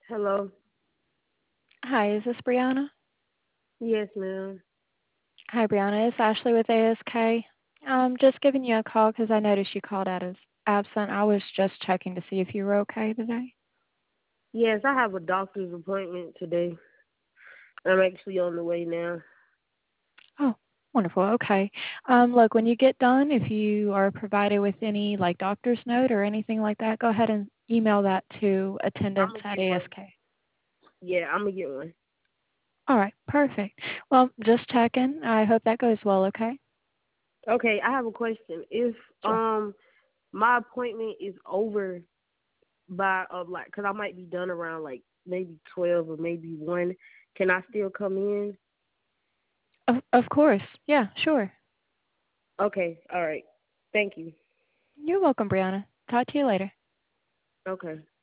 Hello. Hi, is this Brianna? Yes, ma'am. Hi, Brianna. It's Ashley with ASK. Just giving you a call because I noticed you called out as absent. I was just checking to see if you were okay today. Yes, I have a doctor's appointment today. I'm actually on the way now. Oh, wonderful. Okay. Look, when you get done, if you are provided with any like doctor's note or anything like that, go ahead and email that to I'm attendance gonna at get one. ASK. Yeah, I'm gonna get one. All right, perfect. Well, just checking. I hope that goes well, okay? Okay, I have a question. If Sure. my appointment is over by like, cause I might be done around like maybe 12 or maybe 1, can I still come in? Of course. Yeah, sure. Okay, all right. Thank you. You're welcome, Brianna. Talk to you later. Okay.